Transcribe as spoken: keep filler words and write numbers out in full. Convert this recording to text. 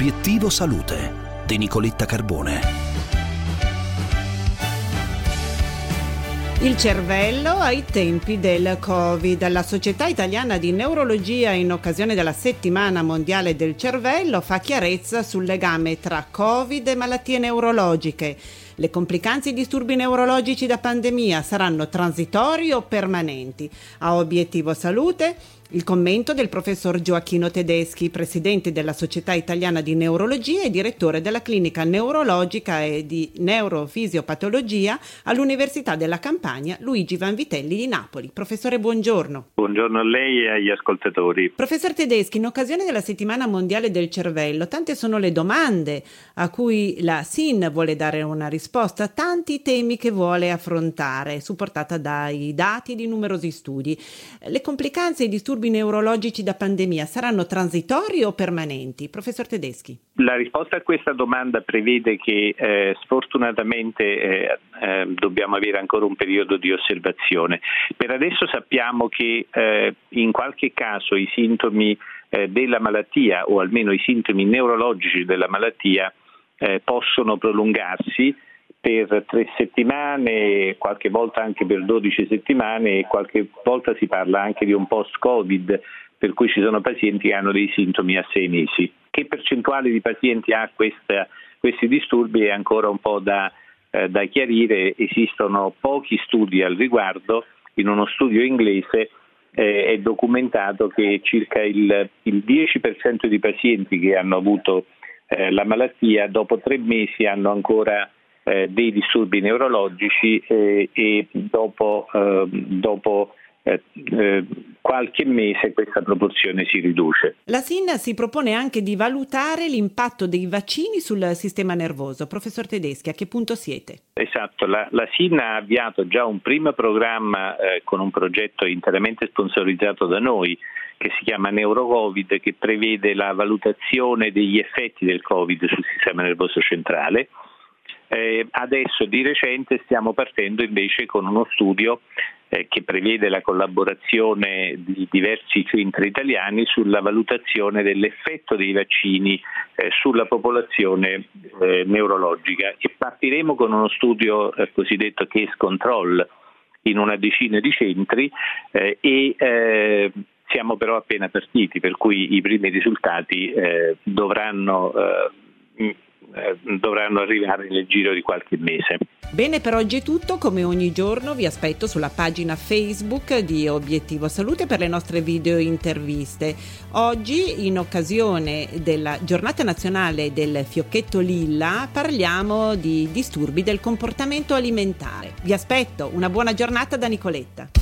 Obiettivo Salute di Nicoletta Carbone. Il cervello ai tempi del Covid. La Società Italiana di Neurologia, in occasione della Settimana Mondiale del Cervello, fa chiarezza sul legame tra Covid e malattie neurologiche. Le complicanze e i disturbi neurologici da pandemia saranno transitori o permanenti? A Obiettivo Salute il commento del professor Gioacchino Tedeschi, presidente della Società Italiana di Neurologia e direttore della clinica neurologica e di neurofisiopatologia all'Università della Campania Luigi Vanvitelli di Napoli. Professore, buongiorno. Buongiorno a lei e agli ascoltatori. Professor Tedeschi, in occasione della Settimana Mondiale del Cervello, tante sono le domande a cui la S I N vuole dare una risposta, tanti temi che vuole affrontare, supportata dai dati di numerosi studi. Le complicanze e i disturbi neurologici da pandemia saranno transitori o permanenti? Professor Tedeschi. La risposta a questa domanda prevede che eh, sfortunatamente eh, eh, dobbiamo avere ancora un periodo di osservazione. Per adesso sappiamo che eh, in qualche caso i sintomi eh, della malattia, o almeno i sintomi neurologici della malattia, eh, possono prolungarsi per tre settimane, qualche volta anche per dodici settimane e qualche volta si parla anche di un post-Covid, per cui ci sono pazienti che hanno dei sintomi a sei mesi. Che percentuale di pazienti ha questa, questi disturbi è ancora un po' da, eh, da chiarire. Esistono pochi studi al riguardo. In uno studio inglese eh, è documentato che circa il, il dieci per cento di pazienti che hanno avuto eh, la malattia dopo tre mesi hanno ancora Eh, dei disturbi neurologici eh, e dopo, eh, dopo eh, eh, qualche mese questa proporzione si riduce. La S I N si propone anche di valutare l'impatto dei vaccini sul sistema nervoso. Professor Tedeschi, a che punto siete? Esatto, la, la S I N ha avviato già un primo programma eh, con un progetto interamente sponsorizzato da noi che si chiama NeuroCovid, che prevede la valutazione degli effetti del Covid sul sistema nervoso centrale. Eh, adesso di recente stiamo partendo invece con uno studio eh, che prevede la collaborazione di diversi centri italiani sulla valutazione dell'effetto dei vaccini eh, sulla popolazione eh, neurologica, e partiremo con uno studio eh, cosiddetto case control in una decina di centri eh, e eh, siamo però appena partiti, per cui i primi risultati eh, dovranno eh, dovranno arrivare nel giro di qualche mese. Bene, per oggi è tutto. Come ogni giorno vi aspetto sulla pagina Facebook di Obiettivo Salute per le nostre video interviste. Oggi, in occasione della Giornata Nazionale del Fiocchetto Lilla, parliamo di disturbi del comportamento alimentare. Vi aspetto, una buona giornata da Nicoletta.